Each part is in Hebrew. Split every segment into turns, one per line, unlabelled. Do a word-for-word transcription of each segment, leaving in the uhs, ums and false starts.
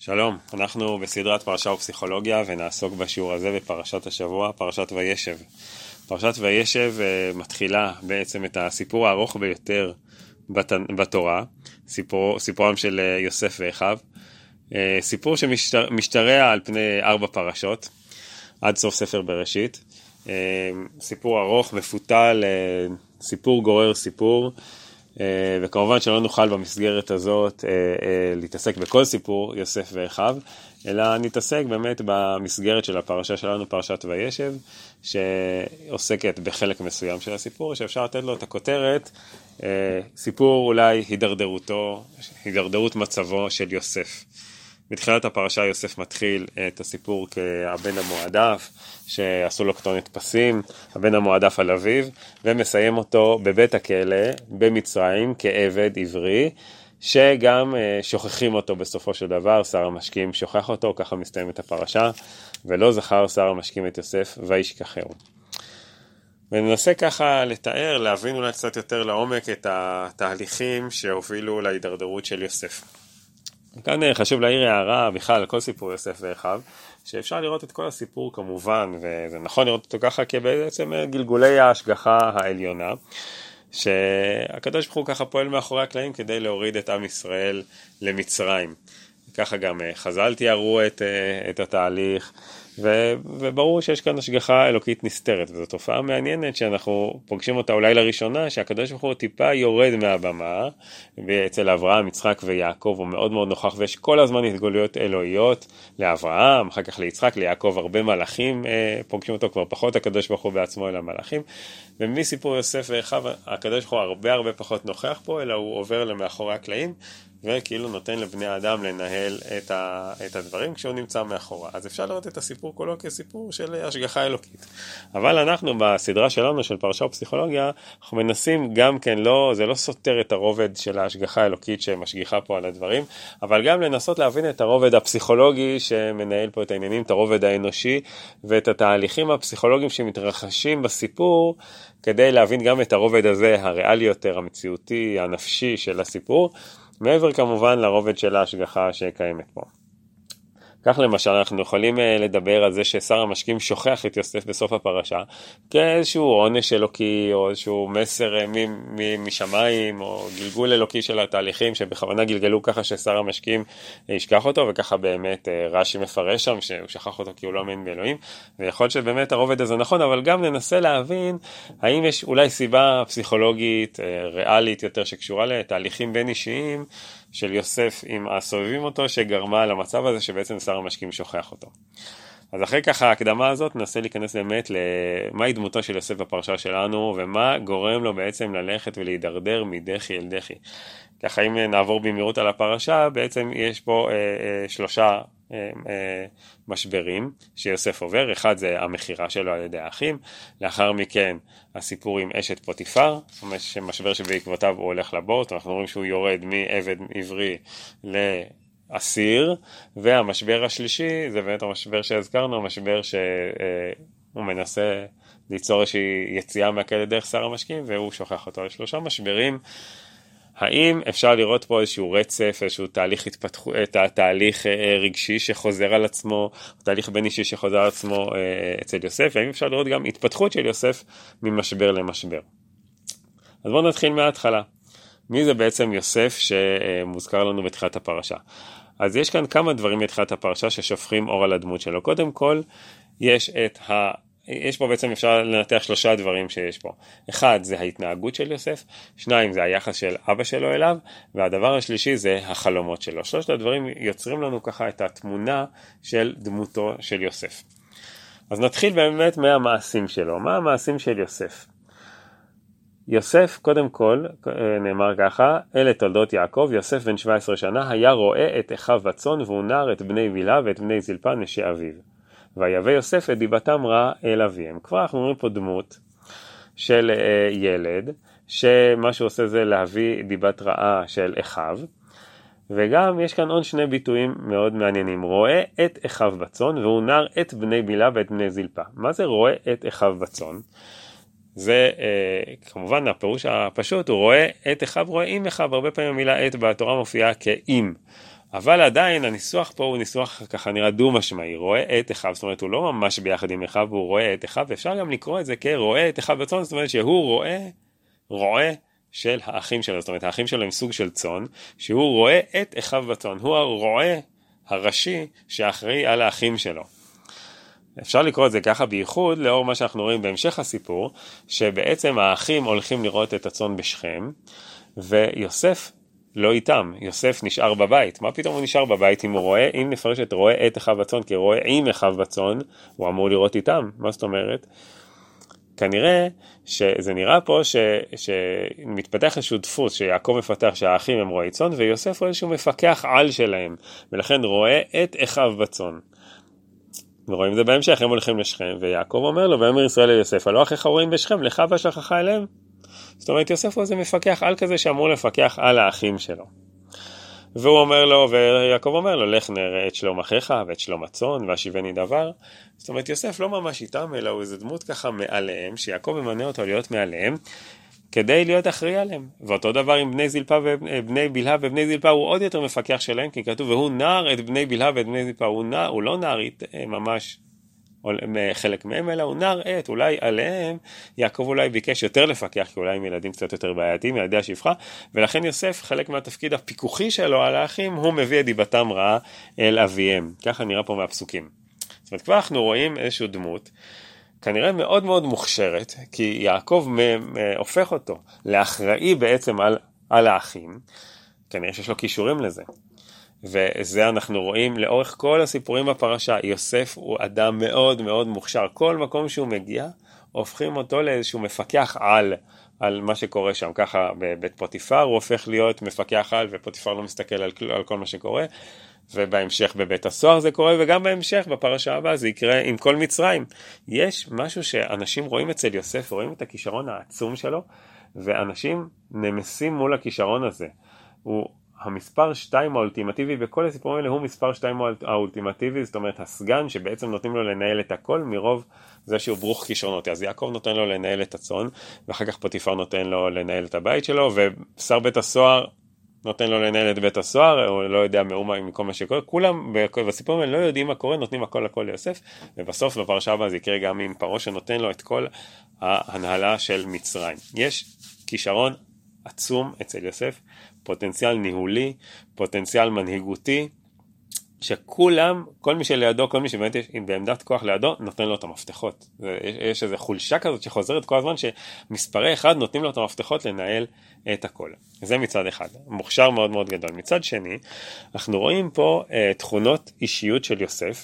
שלום, אנחנו בסדרת פרשה ופסיכולוגיה ונעסוק בשיעור הזה בפרשת השבוע, פרשת וישב. פרשת וישב uh, מתחילה בעצם את הסיפור הארוך ביותר בת... בתורה, סיפור, סיפורם של uh, יוסף ואחיו, uh, סיפור שמשתרע על פני ארבע פרשות, עד סוף ספר בראשית, uh, סיפור ארוך, מפותל, uh, סיפור גורר סיפור, וכמובן שלא נוכל במסגרת הזאת להתעסק בכל סיפור יוסף ואחיו, אלא נתעסק באמת במסגרת של הפרשה שלנו, פרשת וישב, שעוסקת בחלק מסוים של הסיפור, שאפשר לתת לו את הכותרת, סיפור אולי הידרדרותו, הידרדרות מצבו של יוסף. בתחילת הפרשה יוסף מתחיל את הסיפור כהבן המועדף, שעשו לו כתונת פסים, הבן המועדף על אביו, ומסיים אותו בבית הכלא, במצרים, כעבד עברי, שגם שוכחים אותו בסופו של דבר, שר המשקים שוכח אותו, ככה מסתיים את הפרשה, ולא זכר שר המשקים את יוסף, וישכחהו. וננסה ככה לתאר, להבין אולי קצת יותר לעומק את התהליכים שהובילו להידרדרות של יוסף. כאן חשוב להעיר הערה בכלל על כל סיפור יוסף ואחיו, שאפשר לראות את כל הסיפור כמובן, וזה נכון לראות אותו ככה כבעצם גלגולי ההשגחה העליונה, שהקדוש ברוך הוא ככה פועל מאחורי הקלעים כדי להוריד את עם ישראל למצרים. ככה גם חז"ל תיארו את, את התהליך, ו, וברור שיש כאן השגחה אלוקית נסתרת, וזו תופעה מעניינת שאנחנו פוגשים אותה אולי לראשונה, שהקדוש ברוך הוא טיפה יורד מהבמה, ואצל אברהם, יצחק ויעקב הוא מאוד מאוד נוכח, ויש כל הזמן התגלויות אלוהיות לאברהם, אחר כך ליצחק, ליעקב, הרבה מלאכים פוגשים אותו, כבר פחות הקדוש ברוך הוא בעצמו אלא מלאכים, ומסיפור יוסף ואחיו הקדוש ברוך הוא הרבה הרבה פחות נוכח פה, אלא הוא עובר למאחורי הקלעים, וכאילו נותן לבני האדם לנהל את, ה, את הדברים כשהוא נמצא מאחורה. אז אפשר לראות את הסיפור כולו כסיפור של השגחה אלוקית. אבל אנחנו בסדרה שלנו של פרשה ופסיכולוגיה, אנחנו מנסים גם כן, לא, זה לא סותר את הרובד של ההשגחה האלוקית שמשגיחה פה על הדברים, אבל גם לנסות להבין את הרובד הפסיכולוגי שמנהל פה את העניינים, את הרובד האנושי, ואת התהליכים הפסיכולוגיים שמתרחשים בסיפור, כדי להבין גם את הרובד הזה, הריאלי יותר, המציאותי, הנפשי של הסיפור, מעבר כמובן לרובד של ההשגחה שקיימת פה. כך למשל אנחנו יכולים לדבר על זה ששר המשקים שוכח את יוסף בסוף הפרשה, כאיזשהו עונש אלוקי או איזשהו מסר משמיים או גלגול אלוקי של התהליכים שבכוונה גלגלו ככה ששר המשקים ישכח אותו, וככה באמת רש"י מפרש שם שהוא שכח אותו כי הוא לא מאמין באלוהים, ויכול להיות שבאמת הרובד הזה נכון, אבל גם ננסה להבין האם יש אולי סיבה פסיכולוגית ריאלית יותר שקשורה לתהליכים בין אישיים של יוסף עם הסובבים אותו, שגרמה למצב הזה שבעצם שר המשקים שוכח אותו. אז אחרי ככה ההקדמה הזאת ננסה להיכנס באמת למהי דמותו של יוסף בפרשה שלנו, ומה גורם לו בעצם ללכת ולהידרדר מדחי אל דחי. ככה אם נעבור במהירות על הפרשה, בעצם יש פה אה, אה, שלושה אה, אה, משברים שיוסף עובר. אחד זה המחירה שלו על ידי האחים, לאחר מכן הסיפור עם אשת פוטיפר, משבר שבעקבותיו הוא הולך לבוט, אנחנו רואים שהוא יורד מעבד עברי לאסיר, והמשבר השלישי זה באמת המשבר שהזכרנו, המשבר שהוא מנסה ליצור איזושהי יציאה מהכלא דרך שר המשקים, והוא שוכח אותו. לשלושה משברים, האם אפשר לראות פה איזשהו רצף, איזשהו תהליך התפתחות, תהליך רגשי שחוזר על עצמו, תהליך בין אישי שחוזר על עצמו אצל יוסף, האם אפשר לראות גם התפתחות של יוסף ממשבר למשבר. אז בואו נתחיל מההתחלה. מי זה בעצם יוסף שמוזכר לנו בתחילת הפרשה? אז יש כאן כמה דברים בתחילת הפרשה ששופכים אור על הדמות שלו. קודם כל, יש את ה... יש פה בעצם אפשר לנתח שלושה דברים שיש פה. אחד זה ההתנהגות של יוסף, שניים זה היחס של אבא שלו אליו, והדבר השלישי זה החלומות שלו. שלושת הדברים יוצרים לנו ככה את התמונה של דמותו של יוסף. אז נתחיל באמת מהמעשים שלו. מה המעשים של יוסף? יוסף, קודם כל, נאמר ככה, אלה תולדות יעקב, יוסף בן שבע עשרה שנה, היה רואה את אחיו בצאן, והוא נער את בני בלהה ואת בני זלפה נשי אביו. ויבא יוסף את דיבתם רע אל אביהם. כבר אנחנו רואים פה דמות של אה, ילד, שמה שהוא עושה זה להביא דיבת רעה של אחיו, וגם יש כאן עוד שני ביטויים מאוד מעניינים. רואה את אחיו בצאן, והוא נער את בני בלהה ואת בני זלפה. מה זה רואה את אחיו בצאן? זה אה, כמובן הפירוש הפשוט, הוא רואה את אחיו, רואה עם אחיו, הרבה פעמים המילה את בתורה מופיעה כאם. אבל עדיין הניסוח פה הוא ניסוח ככה נראה דו משמעי, רואה את אחיו, זאת אומרת הוא לא ממש ביחד עם אחיו, הוא רואה את אחיו, ואפשר גם לקרוא את זה כרואה את אחיו בצאן, זאת אומרת שהוא רואה, רואה של האחים שלו, זאת אומרת האחים שלו הם סוג של צאן, שהוא רואה את אחיו בצאן, הוא הרואה הראשי שאחראי על האחים שלו. אפשר לקרוא את זה ככה בייחוד לאור מה שאנחנו רואים בהמשך הסיפור, שבעצם האחים הולכים לראות את הצאן בשכם, ויוסף לא איתם, יוסף נשאר בבית. מה פתאום הוא נשאר בבית אם הוא רואה, אם נפרש את רואה את אחיו בצאן כרואה עם אחיו בצאן, הוא אמור לראות איתם. מה זאת אומרת? כנראה שזה נראה פה ש, שמתפתח איזשהו דפוס שיעקב מפתח שהאחים הם רואי צאן, ויוסף הוא איזשהו מפקח על שלהם, ולכן רואה את אחיו בצאן. ורואים זה בהמשך, הם הולכים לשכם, ויעקב אומר לו, ואומר ישראל ליוסף, הלא אחיך רואים בשכם, לך והשלחך אליהם. זאת אומרת, יוסף הוא איזה מפקח על כזה שאמור לפקח על האחים שלו. והוא אומר לו, ויעקב אומר לו, לך נראה את שלום אחיך ואת שלום הצאן, והשיבני דבר. זאת אומרת, יוסף לא ממש איתם, אלא הוא איזה דמות ככה מעליהם, שיעקב ממנה אותו להיות מעליהם, כדי להיות אחראי עליהם. ואותו דבר עם בני זלפה ובני בלהה ובני זלפה, הוא עוד יותר מפקח שלהם, כי כתוב, והוא נער את בני בלהה ואת בני זלפה, הוא, נער, הוא לא נער ממש חלק מהם, אלא הוא נער את, אולי עליהם, יעקב אולי ביקש יותר לפקח, כי אולי עם ילדים קצת יותר בעייתיים, ילדי השפחה, ולכן יוסף, חלק מהתפקיד הפיקוחי שלו על האחים, הוא מביא את דיבתם רעה אל אביהם. ככה נראה פה מהפסוקים. זאת אומרת, כבר אנחנו רואים איזשהו דמות, כנראה מאוד מאוד מוכשרת, כי יעקב הופך אותו לאחראי בעצם על, על האחים, כנראה שיש לו קישורים לזה. וזה אנחנו רואים לאורך כל הסיפורים בפרשה, יוסף הוא אדם מאוד מאוד מוכשר, כל מקום שהוא מגיע, הופכים אותו לאיזשהו מפקח על, על מה שקורה שם, ככה בבית פוטיפר הוא הופך להיות מפקח על, ופוטיפר לא מסתכל על, על כל מה שקורה, ובהמשך בבית הסוהר זה קורה, וגם בהמשך בפרשה הבאה זה יקרה עם כל מצרים. יש משהו שאנשים רואים אצל יוסף, רואים את הכישרון העצום שלו, ואנשים נמסים מול הכישרון הזה. הוא המספר שתיים האולטימטיבי, וכל הסיפורים האלה הוא מספר שתיים האולטימטיבי, זאת אומרת הסגן שבעצם נותנים לו לנהל את הכל מרוב זה שהוא ברוך כישרונות. אז יעקב נותן לו לנהל את הצאן, ואחר כך פוטיפר נותן לו לנהל את הבית שלו, ושר בית הסוהר נותן לו לנהל את בית הסוהר, הוא לא יודע מאומה מכל מה שקורה, כולם בסיפורים האלה לא יודעים מה קורה, נותנים הכל הכל ליוסף, ובסוף בפרשה הבאה זה יקרה גם עם פרעה שנותן לו את כל ההנהלה של מצרים. יש כישרון עצום אצל יוסף, פוטנציאל ניהולי, פוטנציאל מנהיגותי, שכולם, כל מי שלידו, כל מי שבאמת יש בעמדת כוח לידו, נותן לו את המפתחות. יש, יש איזו חולשה כזאת שחוזרת כל הזמן, שמספרי אחד נותנים לו את המפתחות לנהל את הכל. זה מצד אחד, מוכשר מאוד מאוד גדול. מצד שני, אנחנו רואים פה אה, תכונות אישיות של יוסף,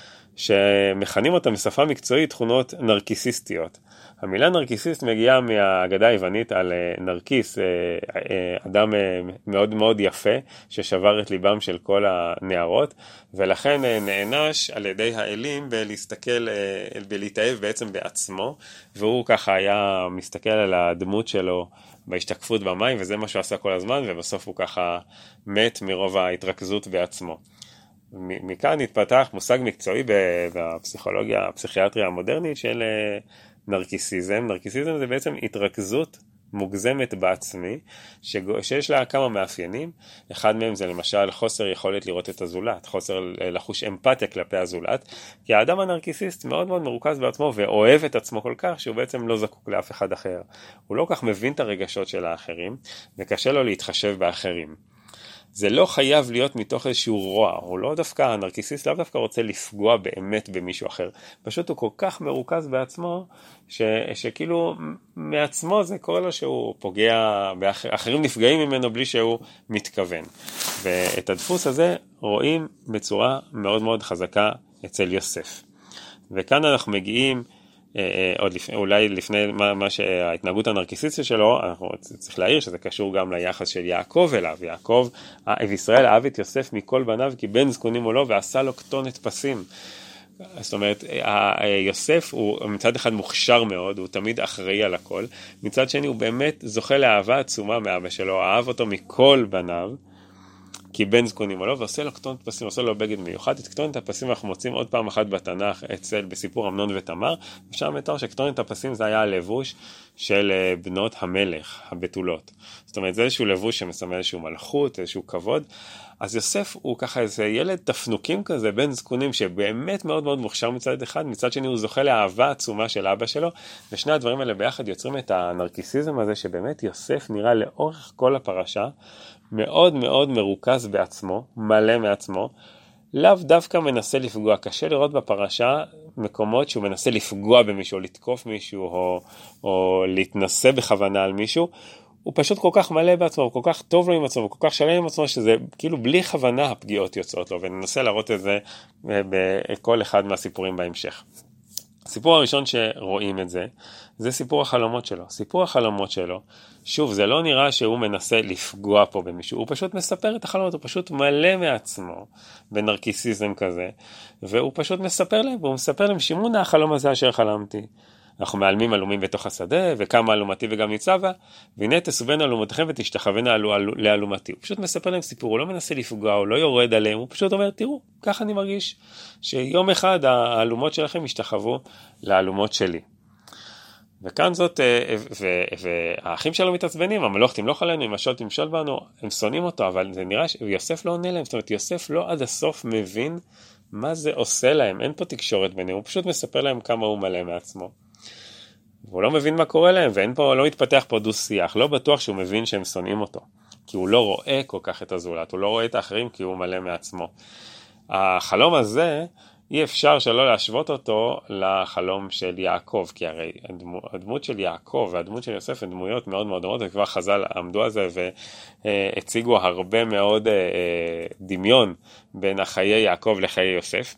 שמכנים אותם בשפה מקצועית תכונות נרקיסיסטיות. המילה נרקיסיסט מגיעה מהאגדה היוונית על נרקיס, אדם מאוד מאוד יפה ששבר את ליבם של כל הנערות, ולכן נענש על ידי האלים בלהסתכל, בלהתאהב בעצם בעצמו, והוא ככה היה מסתכל על הדמות שלו בהשתקפות במים, וזה מה שהוא עשה כל הזמן, ובסוף הוא ככה מת מרוב ההתרכזות בעצמו. מכאן התפתח מושג מקצועי בפסיכולוגיה, הפסיכיאטריה המודרנית של נרקיסיזם. נרקיסיזם זה בעצם התרכזות מוגזמת בעצמי, שיש לה כמה מאפיינים. אחד מהם זה למשל חוסר יכולת לראות את הזולת, חוסר לחוש אמפתיה כלפי הזולת, כי האדם הנרקיסיסט מאוד מאוד מרוכז בעצמו ואוהב את עצמו כל כך, שהוא בעצם לא זקוק לאף אחד אחר. הוא לא כך מבין את הרגשות של האחרים, וקשה לו להתחשב באחרים. זה לא חייב להיות מתוך איזשהו רוע, הוא לא דווקא, הנרקיסיסט לא דווקא רוצה לפגוע באמת במישהו אחר, פשוט הוא כל כך מרוכז בעצמו, ש, שכאילו מעצמו זה קורה לו שהוא פוגע, באחר, אחרים נפגעים ממנו בלי שהוא מתכוון. ואת הדפוס הזה רואים בצורה מאוד מאוד חזקה אצל יוסף. וכאן אנחנו מגיעים, עוד לפני, אולי לפני מה, מה שההתנהגות הנרקיסיסטית שלו, אנחנו צריך להעיר שזה קשור גם ליחס של יעקב אליו. יעקב, וישראל אהב את יוסף מכל בניו, כי בן זקונים הוא לו, ועשה לו כתונת פסים. זאת אומרת, יוסף הוא מצד אחד מוכשר מאוד, הוא תמיד אחראי על הכל, מצד שני הוא באמת זוכה לאהבה עצומה מאבא שלו, אהב אותו מכל בניו, כי בן זקונים עליו, ועושה לו כתונת פסים, עושה לו בגד מיוחד. את כתונת הפסים אנחנו מוצאים עוד פעם אחת בתנ"ך אצל, בסיפור אמנון ותמר, ושם מתאר שכתונת הפסים זה היה הלבוש של בנות המלך, הבתולות. זאת אומרת, זה איזשהו לבוש שמסמל איזשהו מלכות, איזשהו כבוד, אז יוסף הוא ככה איזה ילד תפנוקים כזה, בן זקונים שבאמת מאוד מאוד מוכשר מצד אחד, מצד שני הוא זוכה לאהבה עצומה של אבא שלו, ושני הדברים האלה ביחד יוצרים את הנרקיסיזם הזה, שבאמת יוסף נראה לאורך כל הפרשה, מאוד מאוד מרוכז בעצמו, מלא מעצמו, לאו דווקא מנסה לפגוע. קשה לראות בפרשה מקומות שהוא מנסה לפגוע במישהו, או לתקוף מישהו, או, או להתנסה בכוונה על מישהו, הוא פשוט כל כך מלא בעצמו, הוא כל כך טוב לו עם עצמו, הוא כל כך שלם עם עצמו, שזה כאילו בלי כוונה הפגיעות יוצאות לו, וננסה להראות את זה בכל אחד מהסיפורים בהמשך. הסיפור הראשון שרואים את זה, זה סיפור החלומות שלו. סיפור החלומות שלו, שוב, זה לא נראה שהוא מנסה לפגוע פה במישהו, הוא פשוט מספר את החלומות, הוא פשוט מלא מעצמו, בנרקיסיזם כזה, והוא פשוט מספר להם, והוא מספר להם, שימונה החלום הזה אשר חלמתי. אנחנו מעלמים אלומים בתוך השדה, וכמה אלומתי וגם ניצבה, והנה תסובנה אלומותיכם ותשתחוונה לאלומתי. הוא פשוט מספר להם סיפור, הוא לא מנסה לפגוע, הוא לא יורד עליהם, הוא פשוט אומר, תראו, ככה אני מרגיש, שיום אחד האלומות שלכם ישתחוו לאלומות שלי. וכאן זאת, והאחים שלו מתעצבנים, המלוך תמלוך עלינו, אם השול תמשול בנו, הם שונאים אותו, אבל זה נראה שיוסף לא עונה להם, זאת אומרת, יוסף לא עד הסוף מבין מה זה עושה להם, אין פה תקשורת ביניהם, הוא פשוט מספר להם כמה הוא מלא מעצמו. והוא לא מבין מה קורה להם, ואין פה, לא מתפתח פה דו שיח, לא בטוח שהוא מבין שהם שונאים אותו, כי הוא לא רואה כל כך את הזולת, הוא לא רואה את האחרים כי הוא מלא מעצמו. החלום הזה, אי אפשר שלא להשוות אותו לחלום של יעקב, כי הרי הדמו, הדמות של יעקב והדמות של יוסף הן דמויות מאוד מאוד דומות, וכבר חז"ל עמדו על זה והציגו הרבה מאוד דמיון בין החיי יעקב לחיי יוסף.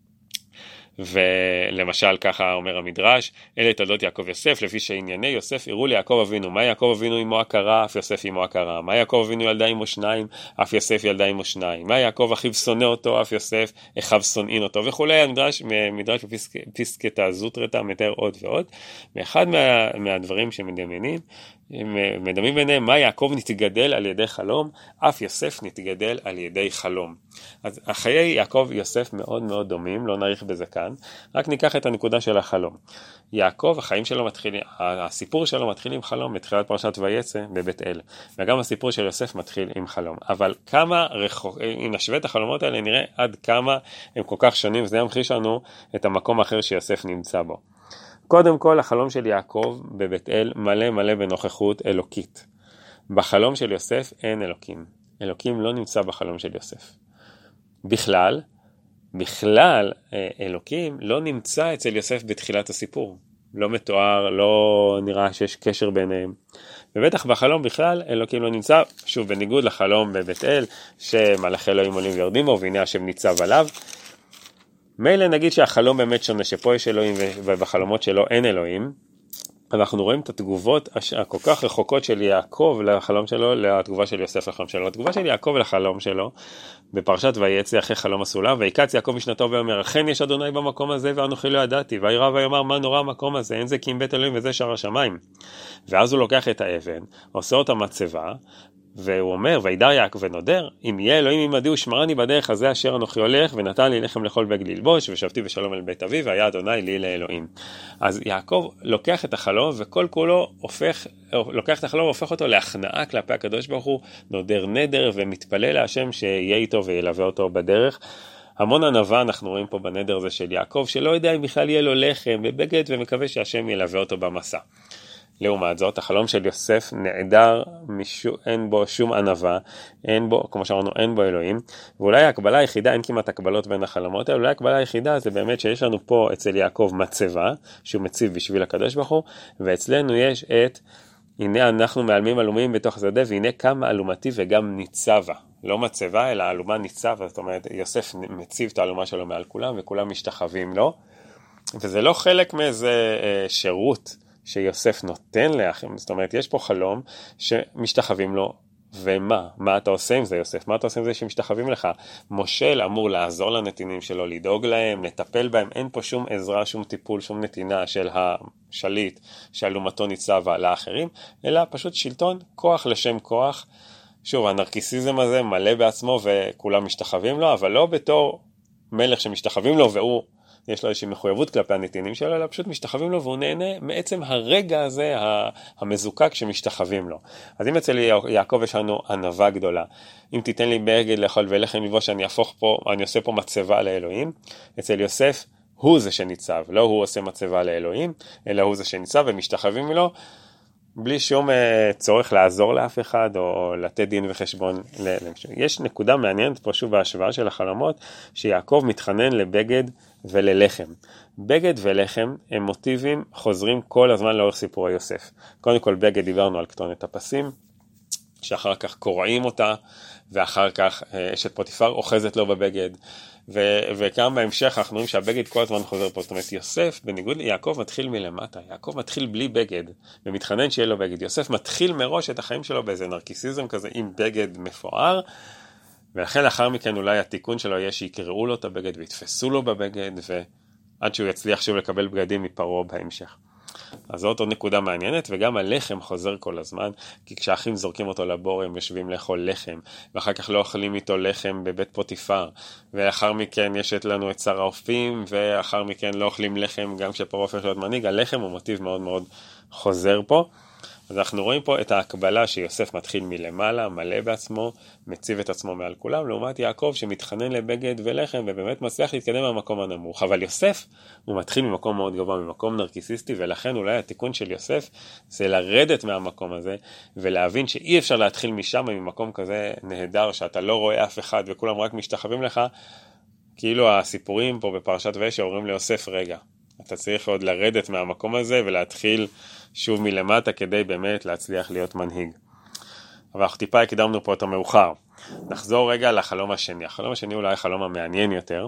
ולמשל ככה אומר המדרש, אלה תולדות יעקב יוסף, לפי שענייני יוסף הראו ליעקב אבינו, מה יעקב אבינו עמו הכרה, אף יוסף עמו הכרה, מה יעקב אבינו ילדה עמו שניים, אף יוסף ילדה עמו שניים, מה יעקב אחיו שונא אותו, אף יוסף אחיו שונאין אותו, וכולי. המדרש, מדרש בפסקתא זוטרתא מתאר עוד ועוד, ואחד מה, מהדברים שמדמיינים, מדמים ביניהם, מה יעקב נתגדל על ידי חלום, אף יוסף נתגדל על ידי חלום. אז החיי יעקב יוסף מאוד מאוד דומים, לא נאריך בזה כאן, רק ניקח את הנקודה של החלום. יעקב, החיים שלו מתחילים, הסיפור שלו מתחיל עם חלום, בתחילת פרשת ויצא בבית אל, וגם הסיפור של יוסף מתחיל עם חלום. אבל כמה רחוק, אם נשווה את החלומות האלה, נראה עד כמה הם כל כך שונים, וזה ימחיש לנו את המקום האחר שיוסף נמצא בו. קודם כל, החלום של יעקב בבית אל מלא מלא בנוכחות אלוקית. בחלום של יוסף אין אלוקים. אלוקים לא נמצא בחלום של יוסף. בכלל, בכלל, אלוקים לא נמצא אצל יוסף בתחילת הסיפור. לא מתואר, לא נראה שיש קשר ביניהם. ובטח בחלום בכלל, אלוקים לא נמצא, שוב, בניגוד לחלום בבית אל, שמלאכי אלוהים עולים ויורדים בו, והנה השם ניצב עליו. מילא נגיד שהחלום באמת שונה, שפה יש אלוהים ובחלומות שלו אין אלוהים, אנחנו רואים את התגובות הכל כך רחוקות של יעקב לחלום שלו, לתגובה של יוסף לחלום שלו. התגובה של יעקב לחלום שלו, בפרשת ויצא אחרי חלום הסולם, ויקץ יעקב משנתו ואומר, אכן יש אדוני במקום הזה ואנוכי לא ידעתי, וירא ויאמר, מה נורא המקום הזה, אין זה כי אם בית אלוהים וזה שער השמיים. ואז הוא לוקח את האבן, עושה אותה מצבה, והוא אומר, וידר יעקב ונודר, אם יהיה אלוהים עמדי ושמרני בדרך הזה אשר אנוכי הולך, ונתן לי לחם לאכול בגד ללבוש, ושבתי בשלום אל בית אבי, והיה אדוני לי לאלוהים. אז יעקב לוקח את החלום, וכל כולו הופך, לוקח את החלום והופך אותו להכנעה כלפי הקדוש ברוך הוא, נודר נדר, ומתפלל להשם שיהיה איתו וילווה אותו בדרך. המון ענווה אנחנו רואים פה בנדר הזה של יעקב, שלא יודע אם בכלל יהיה לו לחם ובגד, ומקווה שהשם ילווה אותו במסע. לעומת זאת, החלום של יוסף נעדר, משו, אין בו שום ענווה, אין בו, כמו שאמרנו, אין בו אלוהים, ואולי ההקבלה היחידה, אין כמעט הקבלות בין החלומות, אולי ההקבלה היחידה זה באמת שיש לנו פה אצל יעקב מצבה, שהוא מציב בשביל הקדוש ברוך הוא, ואצלנו יש את, הנה אנחנו מעלמים אלומים בתוך השדה, והנה כמה אלומתי וגם ניצבה, לא מצבה, אלא אלומה ניצבה, זאת אומרת, יוסף מציב את האלומה שלו מעל כולם, וכולם משתחווים לו, וזה לא חלק מאיזה אה, שירות, שיוסף נותן לאחים, זאת אומרת, יש פה חלום שמשתחווים לו, ומה? מה אתה עושה עם זה, יוסף? מה אתה עושה עם זה שמשתחווים לך? מושל אמור לעזור לנתינים שלו, לדאוג להם, לטפל בהם, אין פה שום עזרה, שום טיפול, שום נתינה של השליט, שאלומתו ניצבה לאחרים, אלא פשוט שלטון, כוח לשם כוח. שוב, הנרקיסיזם הזה מלא בעצמו וכולם משתחווים לו, אבל לא בתור מלך שמשתחווים לו והוא יש לו איזושהי מחויבות כלפי הנתינים שלו, אלא פשוט משתחווים לו, והוא נהנה מעצם הרגע הזה המזוקק שמשתחווים לו. אז אם אצל יעקב יש לנו ענווה גדולה, אם תיתן לי בגד לאכול ולחם ללבוש, אני אהפוך פה, אני עושה פה מצבה לאלוהים. אצל יוסף הוא זה שניצב, לא הוא עושה מצבה לאלוהים, אלא הוא זה שניצב ומשתחווים לו, בלי שום צורך לעזור לאף אחד או לתת דין וחשבון. יש נקודה מעניינת פה שוב בהשוואה של החלומות, שיעקב מתחנן לבגד וללחם. בגד ולחם הם מוטיבים חוזרים כל הזמן לאורך סיפורי יוסף. קודם כל בגד דיברנו על כתונת הפסים, שאחר כך קורעים אותה, ואחר כך אשת פוטיפר אוחזת לו בבגד, ו- וגם בהמשך אנחנו רואים שהבגד כל הזמן חוזר פה. זאת אומרת, יוסף, בניגוד ליעקב, מתחיל מלמטה. יעקב מתחיל בלי בגד, ומתחנן שיהיה לו בגד. יוסף מתחיל מראש את החיים שלו באיזה נרקיסיזם כזה, עם בגד מפואר, ולכן לאחר מכן אולי התיקון שלו יהיה שיקראו לו את הבגד, ויתפסו לו בבגד, ועד שהוא יצליח שוב לקבל בגדים מפרעה בהמשך. אז זאת עוד נקודה מעניינת, וגם הלחם חוזר כל הזמן, כי כשאחים זורקים אותו לבור הם יושבים לאכול לחם, ואחר כך לא אוכלים איתו לחם בבית פוטיפר, ואחר מכן יש לנו את שר האופים, ואחר מכן לא אוכלים לחם גם כשפרעה הופך להיות מנהיג. הלחם הוא מוטיב מאוד מאוד חוזר פה. אז אנחנו רואים פה את ההקבלה שיוסף מתחיל מלמעלה, מלא בעצמו, מציב את עצמו מעל כולם, לעומת יעקב שמתחנן לבגד ולחם, ובאמת מצליח להתקדם מהמקום הנמוך. אבל יוסף הוא מתחיל ממקום מאוד גבוה, ממקום נרקיסיסטי, ולכן אולי התיקון של יוסף זה לרדת מהמקום הזה, ולהבין שאי אפשר להתחיל משם, ממקום כזה נהדר, שאתה לא רואה אף אחד וכולם רק משתחווים לך, כאילו הסיפורים פה בפרשת וישב אומרים ליוסף, רגע, אתה צריך עוד לרדת מהמקום הזה ולהתחיל שוב מלמטה כדי באמת להצליח להיות מנהיג. אבל אנחנו טיפה הקדמנו פה אותו מאוחר. נחזור רגע לחלום השני. החלום השני אולי החלום המעניין יותר.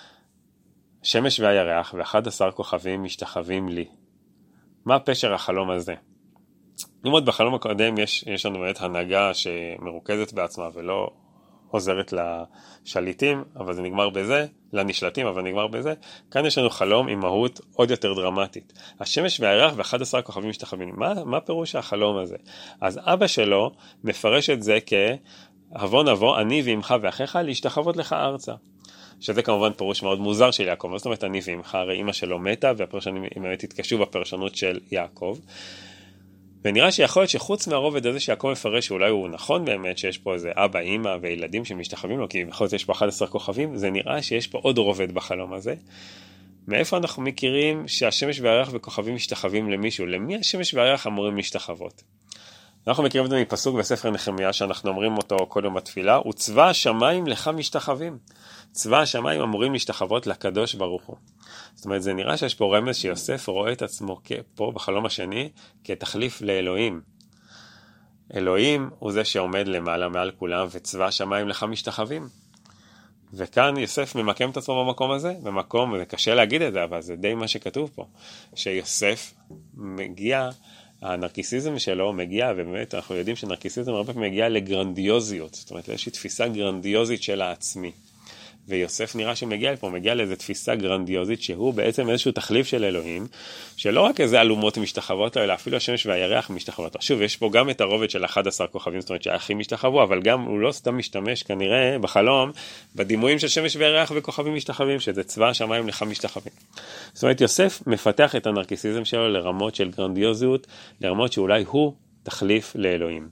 שמש והירח ואחד עשר כוכבים משתחווים לי. מה פשר החלום הזה? אם עוד בחלום הקודם יש, יש לנו באמת הנהגה שמרוכזת בעצמה ולא עוזרת לשליטים, אבל זה נגמר בזה, לנשלטים, אבל נגמר בזה. כאן יש לנו חלום עם מהות עוד יותר דרמטית. השמש והירח ואחד עשר כוכבים משתחווים. מה, מה פירוש החלום הזה? אז אבא שלו מפרש את זה כהבוא נבוא, אני ואמך ואחיך להשתחוות לך ארצה. שזה כמובן פירוש מאוד מוזר של יעקב. זאת אומרת, אני ואמך, הרי אמא שלו מתה, והפרשנים באמת התקשו בפרשנות של יעקב. ונראה שיכול להיות שחוץ מהרובד הזה שיעקב מפרש שאולי הוא נכון באמת, שיש פה איזה אבא, אמא וילדים שמשתחווים לו, כי יכול להיות שיש פה אחד עשר כוכבים, זה נראה שיש פה עוד רובד בחלום הזה. מאיפה אנחנו מכירים שהשמש והירח וכוכבים משתחווים למישהו? למי השמש והירח אמורים להשתחוות? אנחנו מכירים את זה מפסוק בספר נחמיה, שאנחנו אומרים אותו קודם בתפילה, וצבא השמיים לך משתחווים. צבא השמיים אמורים להשתחוות לקדוש ברוך הוא. זאת אומרת, זה נראה שיש פה רמז שיוסף רואה את עצמו פה בחלום השני כתחליף לאלוהים. אלוהים הוא זה שעומד למעלה מעל כולם, וצבא השמיים לך משתחווים. וכאן יוסף ממקם את עצמו במקום הזה, במקום, זה קשה להגיד את זה, אבל זה די מה שכתוב פה, שיוסף מגיע, הנרקיסיזם שלו מגיע, ובאמת אנחנו יודעים שנרקיסיזם הרבה פעמים מגיע לגרנדיוזיות, זאת אומרת, יש תפיסה גרנדיוזית של העצמי. ויוסף נראה שמגיע לפה, מגיע לאיזו תפיסה גרנדיוזית, שהוא בעצם איזשהו תחליף של אלוהים, שלא רק איזה אלומות משתחוות לו, אלא אפילו השמש והירח משתחוות לו. שוב, יש פה גם את הרובד של אחד עשר כוכבים, זאת אומרת שהאחים משתחוו, אבל גם הוא לא סתם משתמש כנראה בחלום, בדימויים של שמש וירח וכוכבים משתחווים, שזה צבא השמיים לך משתחווים. זאת אומרת, יוסף מפתח את הנרקיסיזם שלו לרמות של גרנדיוזיות, לרמות שאולי הוא תחליף לאלוהים.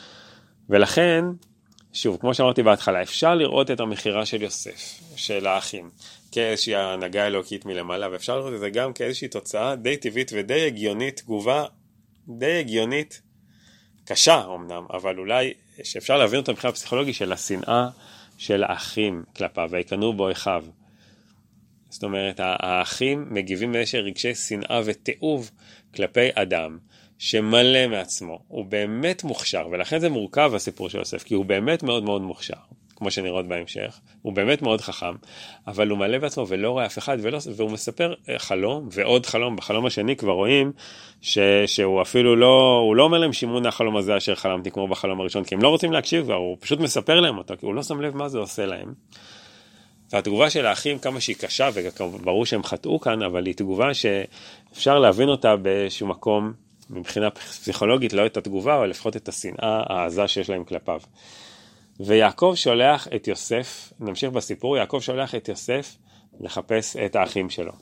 ולכן, שוב, כמו שאמרתי בהתחלה, אפשר לראות את המחירה של יוסף, של האחים, כאיזושהי הנהגה אלוקית מלמעלה, ואפשר לראות את זה גם כאיזושהי תוצאה די טבעית ודי הגיונית, תגובה די הגיונית, קשה אמנם, אבל אולי שאפשר להבין אותה מבחינה פסיכולוגית של השנאה של האחים כלפיו, ויקנו בו אחיו. זאת אומרת, האחים מגיבים באיזושהי רגשי שנאה ותיעוב כלפי אדם, שמלא מעצמו, הוא באמת מוכשר, ולכן זה מורכב הסיפור של יוסף, כי הוא באמת מאוד מאוד מוכשר, כמו שנראות בהמשך, הוא באמת מאוד חכם, אבל הוא מלא בעצמו ולא רואה אף אחד, ולא, והוא מספר חלום, ועוד חלום, בחלום השני כבר רואים, ש, שהוא אפילו לא, הוא לא אומר להם שימון החלום הזה אשר חלמתי, כמו בחלום הראשון, כי הם לא רוצים להקשיב כבר, הוא פשוט מספר להם אותו, כי הוא לא שם לב מה זה עושה להם. והתגובה של האחים, כמה שהיא קשה, וברור שהם חטאו כאן, אבל היא תגובה שאפשר להבין אותה באיזשהו מקום, מבחינה פסיכולוגית, לא את התגובה, אבל לפחות את השנאה העזה שיש להם כלפיו. ויעקב שולח את יוסף, נמשיך בסיפור, יעקב שולח את יוסף לחפש את האחים שלו.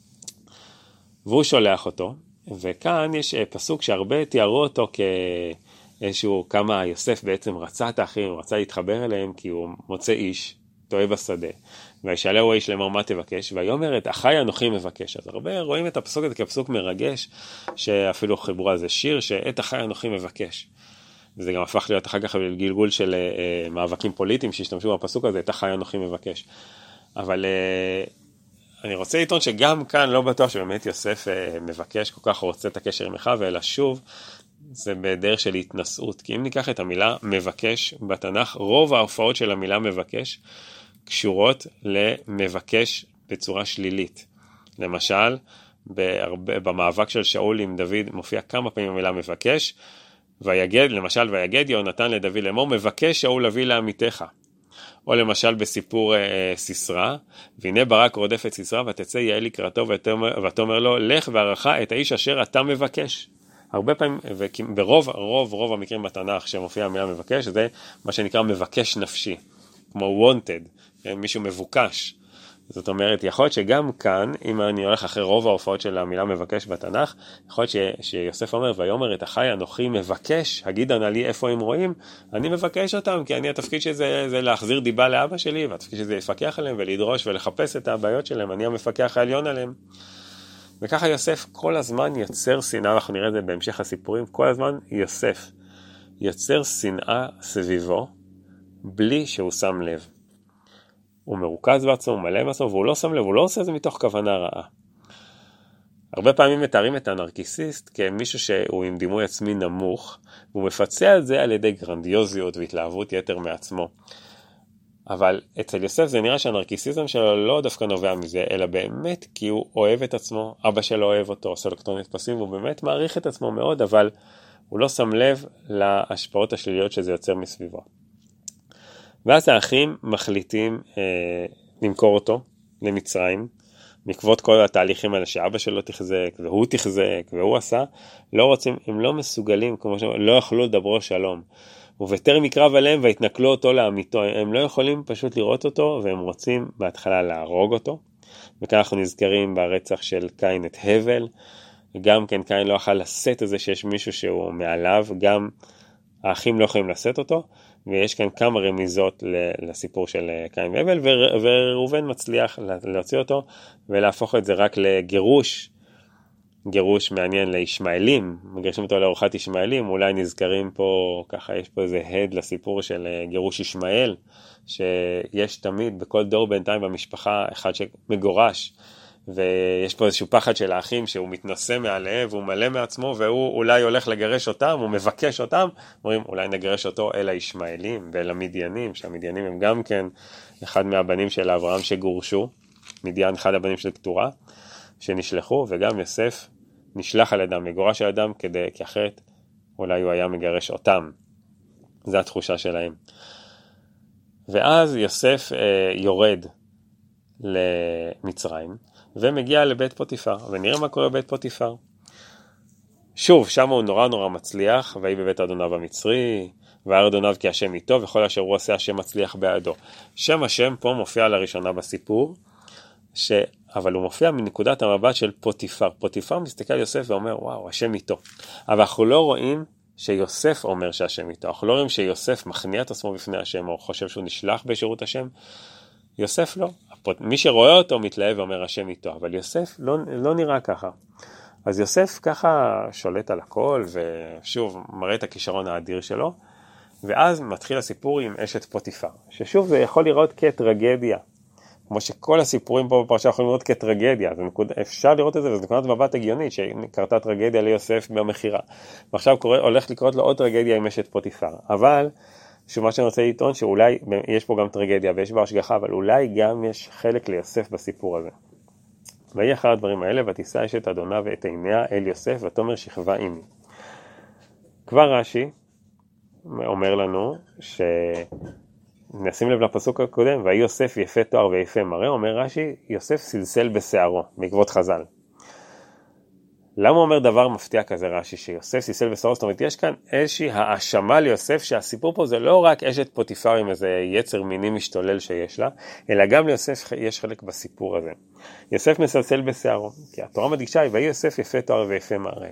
והוא שולח אותו, וכאן יש פסוק שהרבה תיארו אותו כאיזשהו, כמה יוסף בעצם רצה את האחים, רצה להתחבר אליהם, כי הוא מוצא איש, טועה בשדה, וישאלהו האיש לאמור מה תבקש, ויאמר את אחי אנוכי מבקש. אז הרבה רואים את הפסוק הזה כפסוק מרגש, שאפילו חיברו על זה שיר, שאת אחי אנוכי מבקש. וזה גם הפך להיות אחר כך גלגול של uh, מאבקים פוליטיים שהשתמשו בפסוק הזה, את אחי אנוכי מבקש. אבל uh, אני רוצה לטעון שגם כאן לא בטוח שבאמת יוסף uh, מבקש, כל כך רוצה את הקשר עם אחיו, אלא שוב, זה בדרך של התנסות. כי אם ניקח את המילה מבקש בתנ"ך, רוב ההופעות של המילה מבקש קשורות למבקש בצורה שלילית. למשל, בהרבה, במאבק של שאול עם דוד מופיע כמה פעמים המילה מבקש, ויגד, למשל, ויגד יהונתן לדוד לאמור, מבקש שאול להביא לעמיתך. או למשל בסיפור אה, סיסרא, והנה ברק רודף את סיסרא, ותצא יעל לקראתו, ותאמר לו, לך וערכה את האיש אשר אתה מבקש. הרבה פעמים, וברוב רוב, רוב המקרים בתנ"ך שמופיע המילה מבקש, זה מה שנקרא מבקש נפשי, כמו wanted, מישהו מבוקש. זאת אומרת, יכול להיות שגם כאן, אם אני הולך אחרי רוב ההופעות של המילה מבקש בתנ"ך, יכול להיות ש, שיוסף אומר, ויאמר את אחי אנוכי מבקש, הגידה נא לי איפה הם רואים, אני מבקש אותם, כי אני התפקיד שזה זה להחזיר דיבה לאבא שלי, והתפקיד שזה לפקח עליהם ולדרוש ולחפש את הבעיות שלהם, אני המפקח העליון עליהם. וככה יוסף כל הזמן יוצר שנאה, אנחנו נראה את זה בהמשך הסיפורים, כל הזמן יוסף יוצר שנאה סביבו, בלי שהוא שם לב. הוא מרוכז בעצמו, הוא מלא בעצמו, והוא לא שם לב, הוא לא עושה את זה מתוך כוונה רעה. הרבה פעמים מתארים את הנרקיסיסט כמישהו שהוא עם דימוי עצמי נמוך, והוא מפצע את זה על ידי גרנדיוזיות והתלהבות יתר מעצמו. אבל אצל יוסף זה נראה שהנרקיסיזם שלו לא דווקא נובע מזה, אלא באמת כי הוא אוהב את עצמו, אבא שלו אוהב אותו, עושה לו קטונת פסים, והוא באמת מעריך את עצמו מאוד, אבל הוא לא שם לב להשפעות השליליות שזה יוצר מסביבו. ואז האחים מחליטים אה, למכור אותו למצרים, בעקבות כל התהליכים האלה שאבא שלו תחזק, והוא תחזק, והוא עשה, לא רוצים, הם לא מסוגלים, כמו שאומרים, לא יכלו לדברו שלום. ובטרם יקרב עליהם והתנכלו אותו לעמיתו, הם לא יכולים פשוט לראות אותו, והם רוצים בהתחלה להרוג אותו. וכאן אנחנו נזכרים ברצח של קין את הבל, גם כן קין לא יכול לשאת את זה שיש מישהו שהוא מעליו, גם האחים לא יכולים לשאת אותו, ויש כאן כמה רמיזות לסיפור של קין והבל, וראובן מצליח להוציא אותו, ולהפוך את זה רק לגירוש, גירוש מעניין לישמעאלים, מגרשים אותו לאורחת ישמעאלים, אולי נזכרים פה, ככה יש פה איזה הד לסיפור של גירוש ישמעאל, שיש תמיד בכל דור בינתיים במשפחה אחד שמגורש, ויש פה איזשהו פחד של האחים שהוא מתנשא מעליהם והוא מלא מעצמו, והוא אולי הולך לגרש אותם, הוא מבקש אותם, אומרים אולי נגרש אותו אל הישמעאלים ואל המדיינים, שהמדיינים הם גם כן אחד מהבנים של אברהם שגורשו, מדיין אחד הבנים של קטורה, שנשלחו, וגם יוסף נשלח על ידם, מגורש על ידם, כדי, כי אחרת אולי הוא היה מגרש אותם. זו התחושה שלהם. ואז יוסף אה, יורד למצרים, ומגיע לבית פוטיפר, ונראה מה קורה בבית פוטיפר. שוב, שם הוא נורא נורא מצליח, והיא בבית אדוניו המצרי, והר אדוניו כי השם איתו, וכל אשר הוא עושה השם מצליח בעדו. שם השם פה מופיע לראשונה בסיפור, ש... אבל הוא מופיע מנקודת המבט של פוטיפר. פוטיפר מסתכל על יוסף ואומר, וואו, השם איתו. אבל אנחנו לא רואים שיוסף אומר שהשם איתו. אנחנו לא רואים שיוסף מכניע את עצמו בפני השם, או חושב שהוא נשלח בשירות השם. יוסף לא. מי שרואה אותו מתלהב ואומר השם איתו, אבל יוסף לא, לא נראה ככה. אז יוסף ככה שולט על הכל, ושוב מראה את הכישרון האדיר שלו, ואז מתחיל הסיפור עם אשת פוטיפר, ששוב זה יכול לראות כטרגדיה, כמו שכל הסיפורים פה בפרשה יכולים לראות כטרגדיה, נקוד, אפשר לראות את זה, וזו נקודת מבט הגיונית, שקרתה טרגדיה ליוסף במחירה, ועכשיו קורא, הולך לקרות לו עוד טרגדיה עם אשת פוטיפר, אבל שוב מה שאני רוצה לטעון, שאולי יש פה גם טרגדיה ויש בה השגחה, אבל אולי גם יש חלק ליוסף בסיפור הזה. ויהי אחר הדברים האלה, ותישא אשת אדוניו ואת עיניה אל יוסף, ותאמר שכבה עמי. כבר רש"י אומר לנו, שנשים לב לפסוק הקודם, ויהי יוסף יפה תואר ויפה מראה, אומר רש"י, יוסף סלסל בשערו, בעקבות חז"ל. למה הוא אומר דבר מפתיע כזה רש"י, שיוסף סיסל ושרו? זאת אומרת, יש כאן איזושהי האשמה ליוסף, שהסיפור פה זה לא רק אשת פוטיפר עם איזה יצר מיני משתולל שיש לה, אלא גם ליוסף יש חלק בסיפור הזה. יוסף מסלסל בשערו, כי התורה מדגישה, ויהי יוסף יפה תואר ויפה מראה.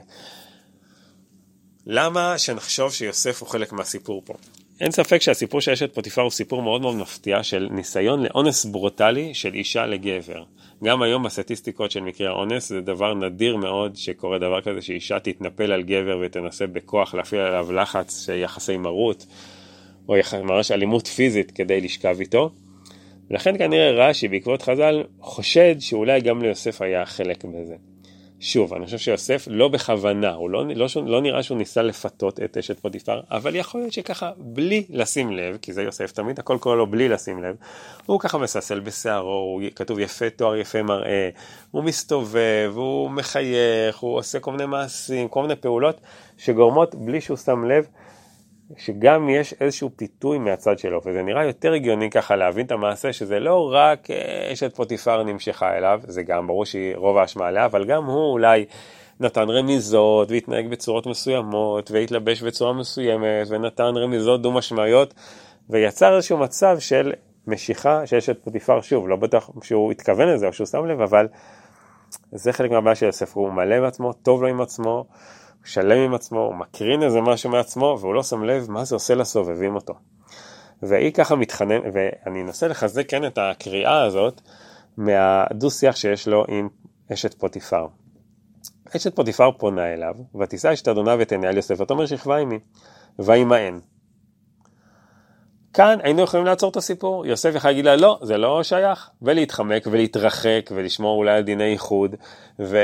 למה שנחשוב שיוסף הוא חלק מהסיפור פה? אין ספק שהסיפור של אשת פוטיפר הוא סיפור מאוד מאוד מפתיע, של ניסיון לאונס ברוטלי של אישה לגבר. גם היום בסטטיסטיקות של מקרי האונס זה דבר נדיר מאוד שקורה דבר כזה, שאישה תתנפל על גבר ותנסה בכוח להפעיל עליו לחץ של יחסי מרות, או ממש אלימות פיזית כדי לשכב איתו. לכן כנראה רש"י בעקבות חז"ל חושד שאולי גם ליוסף היה חלק בזה. שוב, אני חושב שיוסף לא בכוונה, הוא לא, לא, לא נראה שהוא ניסה לפתות את אשת פוטיפר, אבל יכול להיות שככה בלי לשים לב, כי זה יוסף תמיד, הכל קורה לו בלי לשים לב, הוא ככה מססל בשערו, הוא כתוב יפה תואר יפה מראה, הוא מסתובב, הוא מחייך, הוא עושה כל מיני מעשים, כל מיני פעולות שגורמות בלי שהוא שם לב, שגם יש איזשהו פיתוי מהצד שלו, וזה נראה יותר הגיוני ככה להבין את המעשה, שזה לא רק אשת פוטיפר נמשכה אליו, זה גם ברור שהיא רוב האשמה עליה, אבל גם הוא אולי נתן רמיזות, והתנהג בצורות מסוימות, והתלבש בצורה מסוימת, ונתן רמיזות דו משמעיות, ויצר איזשהו מצב של משיכה של אשת פוטיפר, שוב, לא בטח שהוא התכוון לזה או שהוא שם לב, אבל זה חלק מהבעיה של יוסף, הוא מלא בעצמו, טוב לו עם עצמו, שלם עם עצמו, הוא מקרין איזה משהו מעצמו, והוא לא שם לב מה זה עושה לסובבים אותו. והיא ככה מתחנן, ואני אנסה לחזק כן את הקריאה הזאת, מהדו-שיח שיש לו עם אשת פוטיפר. אשת פוטיפר פונה אליו, ותישא אשת אדוניו ותנהל יוסף, ואתה אומר שכבה עמי, וימאן. כאן היינו יכולים לעצור את הסיפור, יוסף יכול להגיד לה לא, זה לא שייך, ולהתחמק ולהתרחק ולשמור אולי על דיני ייחוד, ו...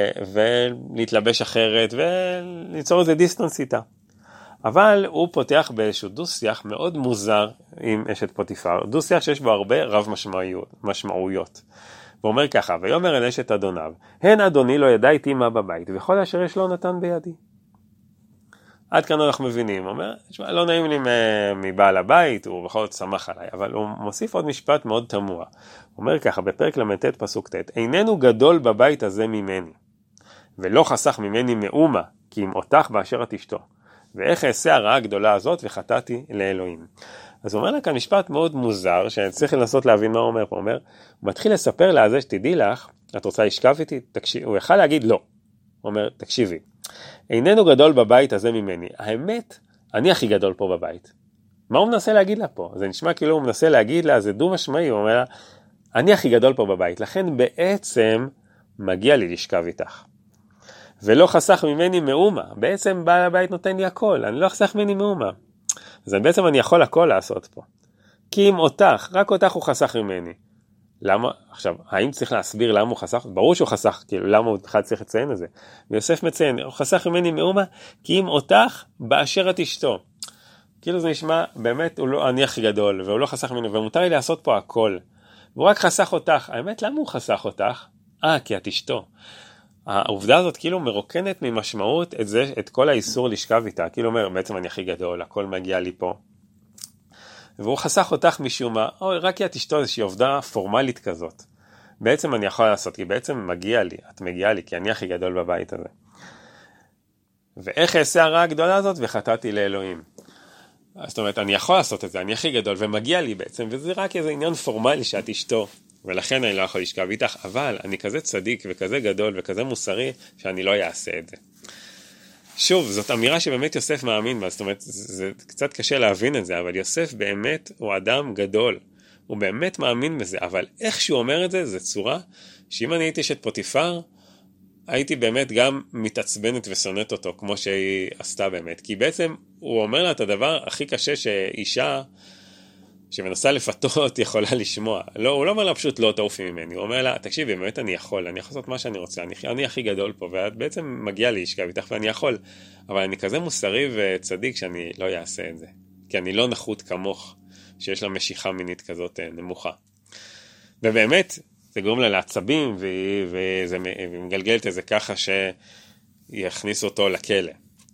ולהתלבש אחרת וליצור איזה דיסטנס איתה. אבל הוא פותח באיזשהו דו-שיח מאוד מוזר עם אשת פוטיפר, דו-שיח שיש בו הרבה רב משמעויות, משמעויות. הוא אומר ככה, ויאמר אל אשת אדוניו, הן אדוני לא ידע איתי מה בבית, וכל אשר יש לו נתן בידי. עד כאן אנחנו מבינים, הוא אומר, תשמע, לא נעים לי מבעל הבית, הוא בכל זאת שמח עליי, אבל הוא מוסיף עוד משפט מאוד תמוה. הוא אומר ככה, בפרק למ"ט פסוק ט', איננו גדול בבית הזה ממני, ולא חסך ממני מאומה, כי אם אותך באשר את אשתו, ואיך אעשה הרעה הגדולה הזאת וחטאתי לאלוהים. אז הוא אומר לה כאן משפט מאוד מוזר, שאני צריך לנסות להבין מה הוא אומר. הוא אומר, הוא מתחיל לספר לה זה שתדעי לך, את רוצה לשכב איתי? תקשיב, הוא יכל להגיד לא. הוא אומר, תקשיבי, איננו גדול בבית הזה ממני. האמת, אני הכי גדול פה בבית. מה הוא מנסה להגיד לה פה? זה נשמע כאילו הוא מנסה להגיד לה, זה דו משמעי, הוא אומר לה, אני הכי גדול פה בבית, לכן בעצם מגיע לי לשכב איתך. ולא חסך ממני מאומה, בעצם בעל הבית נותן לי הכל, אני לא חסך ממני מאומה. אז בעצם אני יכול הכל לעשות פה. כי אם אותך, רק אותך הוא חסך ממני. למה? עכשיו, האם צריך להסביר למה הוא חסך? ברור שהוא חסך, כאילו, למה הוא בכלל צריך לציין את זה? ויוסף מציין, הוא חסך ממני מאומה, כי אם אותך, באשר את אשתו. כאילו זה נשמע, באמת, הוא לא אני הכי גדול, והוא לא חסך ממני, ומותר לי לעשות פה הכל. והוא רק חסך אותך. האמת, למה הוא חסך אותך? אה, כי את אשתו. העובדה הזאת כאילו מרוקנת ממשמעות את זה, את כל האיסור לשכב איתה. כאילו אומר, בעצם אני הכי גדול, הכל מגיע לי פה. והוא חסך אותך משום מה, או רק כי את אשתו איזושהי עובדה פורמלית כזאת. בעצם אני יכול לעשות, כי בעצם מגיע לי, את מגיעה לי, כי אני הכי גדול בבית הזה. ואיך אעשה הרעה הגדולה הזאת? וחטאתי לאלוהים. זאת אומרת, אני יכול לעשות את זה, אני הכי גדול, ומגיע לי בעצם, וזה רק איזה עניין פורמלי שאת אשתו, ולכן אני לא יכול לשכב איתך, אבל אני כזה צדיק וכזה גדול וכזה מוסרי, שאני לא אעשה את זה. שוב, זאת אמירה שבאמת יוסף מאמין בה, זאת אומרת, זה קצת קשה להבין את זה, אבל יוסף באמת הוא אדם גדול, הוא באמת מאמין בזה, אבל איך שהוא אומר את זה, זה צורה, שאם אני הייתי אשת פוטיפר, הייתי באמת גם מתעצבנת ושונאת אותו, כמו שהיא עשתה באמת, כי בעצם הוא אומר לה את הדבר הכי קשה שאישה שמנסה לפתות יכולה לשמוע. לא, הוא לא אומר לה פשוט לא תעופי ממני, הוא אומר לה, תקשיבי, באמת אני יכול, אני יכול לעשות מה שאני רוצה, אני, אני הכי גדול פה, ואת בעצם מגיעה לי לשכב איתך ואני יכול, אבל אני כזה מוסרי וצדיק שאני לא אעשה את זה, כי אני לא נחות כמוך, שיש לה משיכה מינית כזאת נמוכה. ובאמת, זה גורם לה לעצבים, וזה מגלגלת את זה ככה שיכניס אותו לכלא.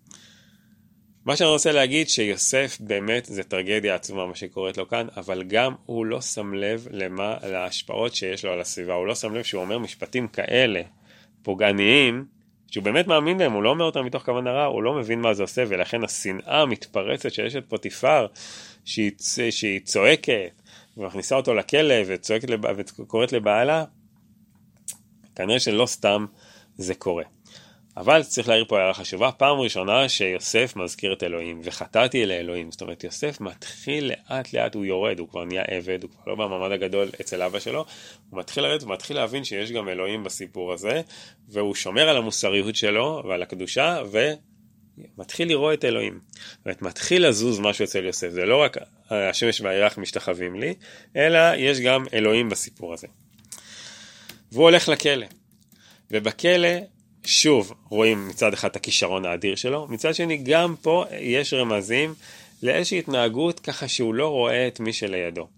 מה שאני רוצה להגיד שיוסף באמת זה טרגדיה עצומה מה שקורית לו כאן, אבל גם הוא לא שם לב למה, להשפעות שיש לו על הסביבה, הוא לא שם לב שהוא אומר משפטים כאלה פוגעניים שהוא באמת מאמין בהם, הוא לא אומר אותם מתוך כוונה רע, הוא לא מבין מה זה עושה, ולכן השנאה המתפרצת של אשת פוטיפר, שהיא, שהיא צועקת, ומכניסה אותו לכלא, וצועקת לב... וקוראת לבעלה, כנראה שלא סתם זה קורה. אבל צריך להעיר פה הערה חשובה, פעם ראשונה שיוסף מזכיר את אלוהים, וחטאתי אל האלוהים, זאת אומרת יוסף מתחיל לאט לאט, הוא יורד, הוא כבר נהיה עבד, הוא כבר לא במעמד הגדול אצל אבא שלו, הוא מתחיל לרדת ומתחיל להבין שיש גם אלוהים בסיפור הזה, והוא שומר על המוסריות שלו ועל הקדושה, ומתחיל לראות את אלוהים. זאת אומרת, מתחיל לזוז משהו אצל יוסף, זה לא רק השמש והירח משתחווים לי, אלא יש גם אלוהים בסיפור הזה. והוא הולך לכלא, ובכלא שוב רואים מצד אחד את הכישרון האדיר שלו, מצד שני גם פה יש רמזים לאיזושהי התנהגות ככה שהוא לא רואה את מי שלידו.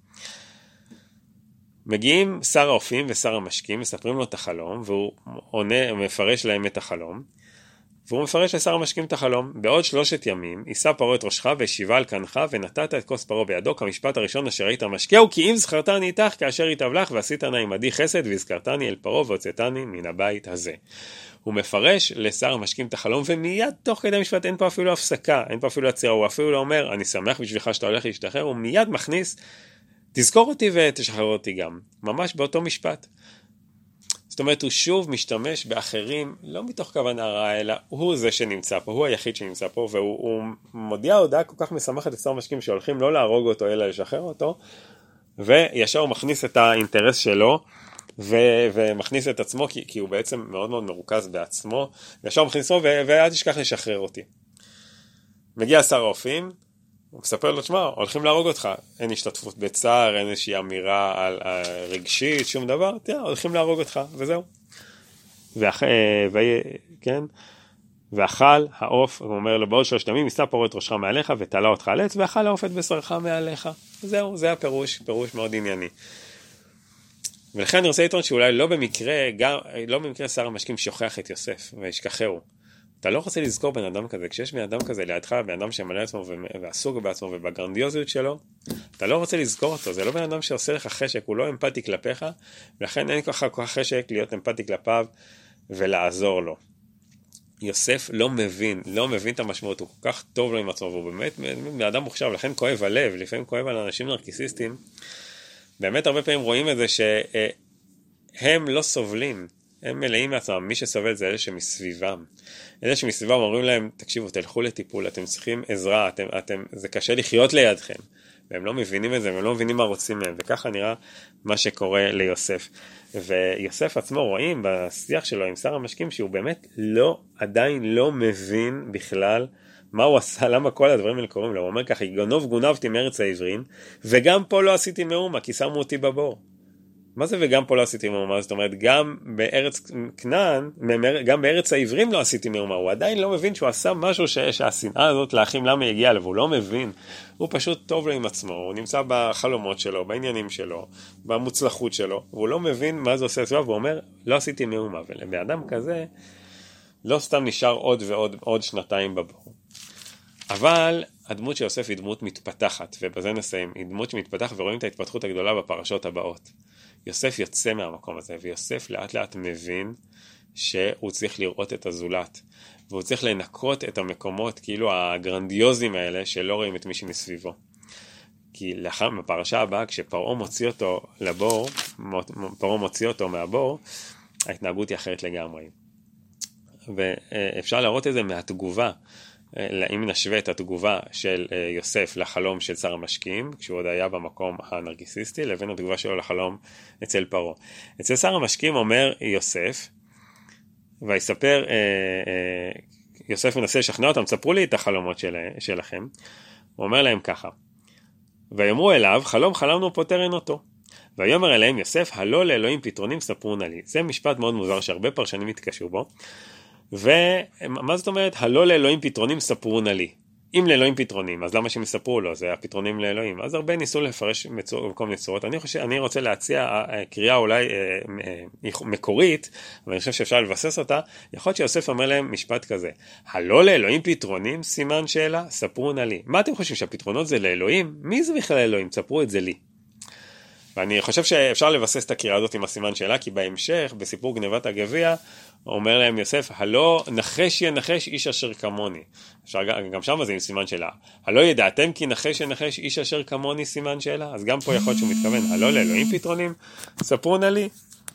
מגיעים שר האופים ושר המשקים, מספרים לו את החלום, והוא עונה, מפרש להם את החלום, והוא מפרש לשר המשקים את החלום, בעוד שלושת ימים, יישא פרעה את ראשך וישיבה על כנך, ונתת את כוס פרעה בידו, כמשפט הראשון אשר היית משקהו, כי אם זכרתני איתך כאשר יתבלך, ועשית נא עמדי חסד, והזכרתני אל פרעה והוצאתני מן הבית הזה. הוא מפרש לשר המשקים את החלום, ומיד תוך כדי המשפט אין פה אפילו הפסקה, אין פה אפילו עצירה, הוא אפילו לא אומר, אני שמח בשבילך שאתה הולך להשתחרר, הוא מיד מכניס, תזכור אותי ותשחרר אותי גם, ממש באותו משפט. זאת אומרת, הוא שוב משתמש באחרים, לא מתוך כוונה רעה, אלא הוא זה שנמצא פה, הוא היחיד שנמצא פה, והוא מודיע הודעה כל כך משמחת לשר המשקים, שהולכים לא להרוג אותו, אלא לשחרר אותו, וישר הוא מכניס את האינטרס שלו, ו- ומכניס את עצמו, כי, כי הוא בעצם מאוד מאוד מרוכז בעצמו, וישר הוא מכניס לו, ו- ואל תשכח לשחרר אותי. מגיע שר האופים, הוא מספר לו, תשמע, הולכים להרוג אותך, אין השתתפות בצער, אין איזושהי אמירה על, על רגשית, שום דבר, תראה, הולכים להרוג אותך, וזהו. ואח... ו... כן? ואכל העוף, הוא אומר לו, בעוד שלושת ימים, יישא פרעה את ראשך מעליך, ותלה אותך על עץ, ואכל העוף את בשרך מעליך. וזהו, זה הפירוש, פירוש מאוד ענייני. ולכן אני רוצה לטעון שאולי לא במקרה, גם, לא במקרה שר המשקים שוכח את יוסף, וישכחהו. אתה לא רוצה לזכור בן אדם כזה, כשיש בן אדם כזה לידך, בן אדם שמלא עצמו ועסוק בעצמו ובגרנדיוזיות שלו, אתה לא רוצה לזכור אותו, זה לא בן אדם שעושה לך חשק, הוא לא אמפתי כלפיך, ולכן אין ככה כל כך חשק להיות אמפתי כלפיו ולעזור לו. יוסף לא מבין, לא מבין את המשמעות, הוא כל כך טוב לו עם עצמו, והוא באמת בן אדם מוכשר, ולכן כואב הלב, לפעמים כואב על אנשים נרקיסיסטים, באמת הרבה פעמים רואים את זה שהם לא סובלים, הם מלאים מעצמם, מי שסובל זה אלה שמסביבם. אלה שמסביבם אומרים להם, תקשיבו, תלכו לטיפול, אתם צריכים עזרה, אתם, אתם, זה קשה לחיות לידכם. והם לא מבינים את זה, והם לא מבינים מה רוצים מהם, וככה נראה מה שקורה ליוסף. ויוסף עצמו רואים בשיח שלו עם שר המשקים, שהוא באמת לא, עדיין לא מבין בכלל מה הוא עשה, למה כל הדברים האלה קוראים לו. הוא אומר ככה, גנוב גונבתי מארץ העברין, וגם פה לא עשיתי מאומה, כי שמו אותי בבור. מה זה וגם פה לא עשיתי מאומה? זאת אומרת, גם בארץ כנען, גם בארץ העברים לא עשיתי מאומה. הוא עדיין לא מבין שהוא עשה משהו שהשנאה הזאת לאחים למה הגיע אליו, הוא לא מבין. הוא פשוט טוב לו עם עצמו, הוא נמצא בחלומות שלו, בעניינים שלו, במוצלחות שלו, והוא לא מבין מה זה עושה עצמו, והוא אומר, לא עשיתי מאומה. ולבאדם כזה, לא סתם נשאר עוד ועוד עוד שנתיים בבור. אבל הדמות של יוסף היא דמות מתפתחת, ובזה נסיים, היא דמות שמתפתחת ורואים את ההתפתחות הגדולה בפרשות הבאות. יוסף יוצא מהמקום הזה, ויוסף לאט לאט מבין שהוא צריך לראות את הזולת, והוא צריך לנקות את המקומות כאילו הגרנדיוזים האלה שלא רואים את מי שמסביבו. כי לאחר בפרשה הבאה, כשפרעה מוציא אותו לבור, פרעה מוציא אותו מהבור, ההתנהגות היא אחרת לגמרי. ואפשר לראות את זה מהתגובה, אם נשווה את התגובה של יוסף לחלום של שר המשקים, כשהוא עוד היה במקום הנרגיסיסטי, לבין התגובה שלו לחלום אצל פרעה. אצל שר המשקים אומר יוסף, ויספר, יוסף מנסה לשכנע אותם, ספרו לי את החלומות של, שלכם. הוא אומר להם ככה, ויאמרו אליו, חלום חלמנו פותר אין אותו. ויאמר אליהם יוסף, הלא לאלוהים פתרונים ספרו נא לי. זה משפט מאוד מוזר שהרבה פרשנים התקשו בו. ומה זאת אומרת? הלא לאלוהים פתרונים ספרו נא לי. אם לאלוהים פתרונים, אז למה שהם יספרו לו? זה הפתרונים לאלוהים. אז הרבה ניסו לפרש בכל מיני צורות. אני חושב, אני רוצה להציע קריאה אולי אה, אה, מקורית, אבל אני חושב שאפשר לבסס אותה. יכול להיות שיוסף אומר להם משפט כזה, הלא לאלוהים פתרונים, סימן שאלה, ספרו נא לי. מה אתם חושבים, שהפתרונות זה לאלוהים? מי זה בכלל אלוהים? ספרו את זה לי. ואני חושב שאפשר לבסס את הקריאה הזאת עם הסימן שאלה, כי בהמשך, בסיפור גנבת הגביע, אומר להם יוסף, הלא נחש ינחש איש אשר כמוני. אפשר, גם שם זה עם סימן שאלה. הלא ידעתם כי נחש ינחש איש אשר כמוני סימן שאלה? אז גם פה יכול להיות שהוא מתכוון, הלא לאלוהים פתרונים? ספרו נא לי.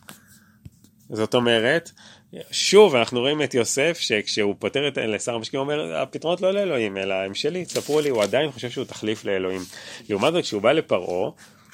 זאת אומרת, שוב אנחנו רואים את יוסף, שכשהוא פותר את לשר המשקים, הוא אומר, הפתרונות לא לאלוהים, אלא הם שלי, ספרו לי, הוא עדיין חושב שהוא תחליף לאלוהים. לעומת זאת, כשהוא בא לפרעה,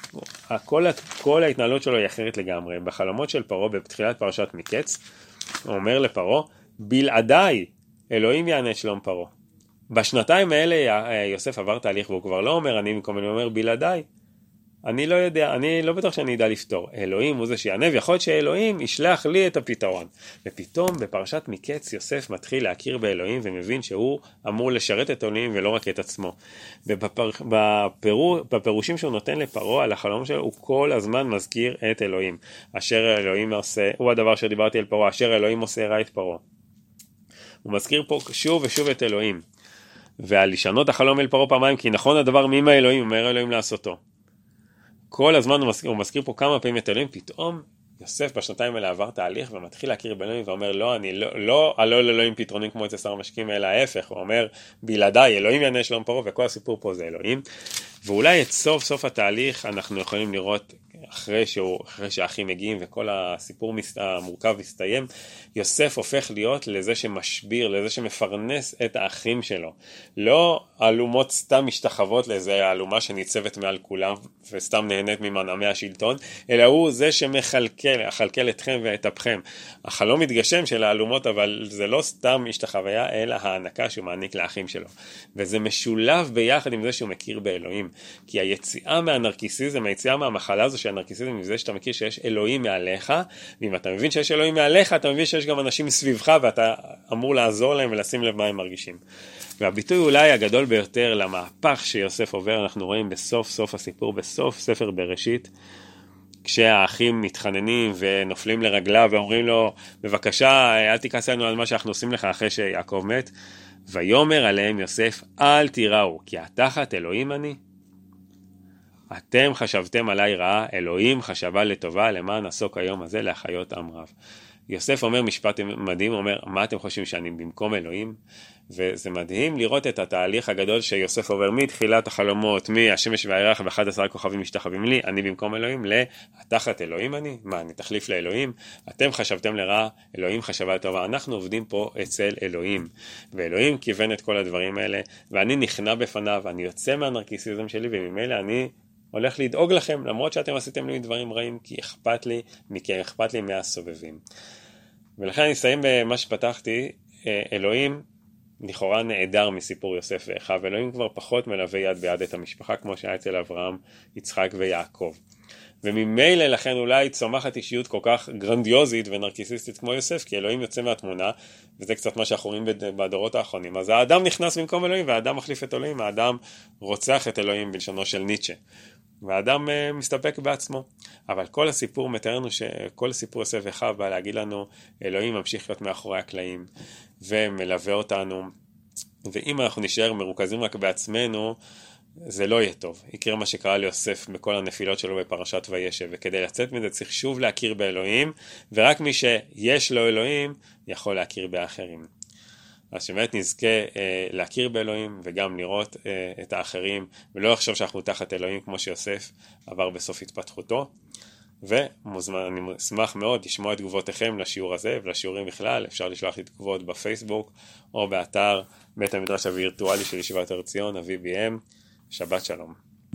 כל, כל ההתנהלות שלו היא אחרת לגמרי. בחלומות של פרעה, בתחילת פרשת מקץ, הוא אומר לפרעה, בלעדיי, אלוהים יענה שלום פרעה. בשנתיים האלה יוסף עבר תהליך, והוא כבר לא אומר, אני במקום, אני אומר, בלעדיי. אני לא יודע, אני לא בטוח שאני ידע לפתור. אלוהים הוא זה שיענה, ויכול להיות שאלוהים ישלח לי את הפתרון. ופתאום בפרשת מקץ יוסף מתחיל להכיר באלוהים ומבין שהוא אמור לשרת את אלוהים ולא רק את עצמו. ובפר, בפרו, בפירושים שהוא נותן לפרעה על החלום שלו, הוא כל הזמן מזכיר את אלוהים. אשר אלוהים עושה, הוא הדבר שדיברתי על פרעה, אשר אלוהים עושה רע את פרעה. הוא מזכיר פה שוב ושוב את אלוהים. ועל לשנות החלום אל פרעה פעמיים, כי נכון הדבר מימה אלוהים, אומר אלוהים לעשותו. כל הזמן הוא מזכיר, הוא מזכיר פה כמה פעמים את אלוהים, פתאום יוסף בשנתיים האלה עבר תהליך ומתחיל להכיר באלוהים ואומר לא, אני לא, לא, הלא לאלוהים פתרונים כמו אצל שר המשקים, אלא ההפך, הוא אומר בלעדיי, אלוהים יענה שלום פרעה, וכל הסיפור פה זה אלוהים. ואולי את סוף סוף התהליך אנחנו יכולים לראות אחרי, שהוא, אחרי שהאחים מגיעים וכל הסיפור המורכב מסתיים, יוסף הופך להיות לזה שמשביר, לזה שמפרנס את האחים שלו. לא אלומות סתם משתחוות לאיזה אלומה שניצבת מעל כולם וסתם נהנית ממנעמי השלטון, אלא הוא זה שמחלקל, החלקל אתכם ואת אפכם. החלום מתגשם של האלומות, אבל זה לא סתם משתחוויה, אלא הענקה שהוא מעניק לאחים שלו. וזה משולב ביחד עם זה שהוא מכיר באלוהים. כי היציאה מהנרקיסיזם, היציאה מהמחלה הזו שהנרקיסיזם היא זה שאתה מכיר שיש אלוהים מעליך, ואם אתה מבין שיש אלוהים מעליך, אתה מבין שיש גם אנשים סביבך, ואתה אמור לעזור להם ולשים לב מה הם מרגישים. והביטוי אולי הגדול ביותר למהפך שיוסף עובר, אנחנו רואים בסוף סוף הסיפור, בסוף ספר בראשית, כשהאחים מתחננים ונופלים לרגליו ואומרים לו, בבקשה, אל תכעס לנו על מה שאנחנו עושים לך אחרי שיעקב מת, ויאמר עליהם יוסף, אל תיראו, כי התחת אלוהים אני. אתם חשבתם עליי רעה, אלוהים חשבה לטובה, למען עסוק היום הזה להחיות עם רב. יוסף אומר משפט מדהים, הוא אומר, מה אתם חושבים שאני במקום אלוהים? וזה מדהים לראות את התהליך הגדול שיוסף עובר מתחילת החלומות, מהשמש והירח ואחד עשר כוכבים משתחווים לי, אני במקום אלוהים, לתחת אלוהים אני? מה, אני תחליף לאלוהים? אתם חשבתם לרעה, אלוהים חשבה לטובה. אנחנו עובדים פה אצל אלוהים, ואלוהים כיוון את כל הדברים האלה, ואני נכנע בפניו, אני יוצא מהנרקיסיזם שלי, וממילא אני הולך לדאוג לכם, למרות שאתם עשיתם לי דברים רעים, כי אכפת לי, מכם אכפת לי מהסובבים. ולכן אני אסיים במה שפתחתי, אלוהים לכאורה נעדר מסיפור יוסף ואחיו, אלוהים כבר פחות מלווה יד ביד את המשפחה, כמו שהיה אצל אברהם, יצחק ויעקב. וממילא לכן אולי צומחת אישיות כל כך גרנדיוזית ונרקיסיסטית כמו יוסף, כי אלוהים יוצא מהתמונה, וזה קצת מה שאנחנו רואים בדורות האחרונים. אז האדם נכנס במקום אלוהים, והאדם מחליף את אלוהים, האדם רוצח את אלוהים בלשונו של ניטשה. והאדם uh, מסתפק בעצמו. אבל כל הסיפור מתארנו שכל סיפור יוסף ואחיו בא להגיד לנו, אלוהים ממשיך להיות מאחורי הקלעים, ומלווה אותנו, ואם אנחנו נשאר מרוכזים רק בעצמנו, זה לא יהיה טוב. יקרה מה שקרה ליוסף בכל הנפילות שלו בפרשת וישב, וכדי לצאת מזה צריך שוב להכיר באלוהים, ורק מי שיש לו אלוהים יכול להכיר באחרים. אז שבאמת נזכה אה, להכיר באלוהים וגם לראות אה, את האחרים, ולא לחשוב שאנחנו תחת אלוהים כמו שיוסף עבר בסוף התפתחותו. ואני אשמח מאוד לשמוע את תגובותיכם לשיעור הזה ולשיעורים בכלל. אפשר לשלוח לי תגובות בפייסבוק או באתר בית המדרש הווירטואלי של ישיבת הר ציון, ה-וי בי אם. שבת שלום.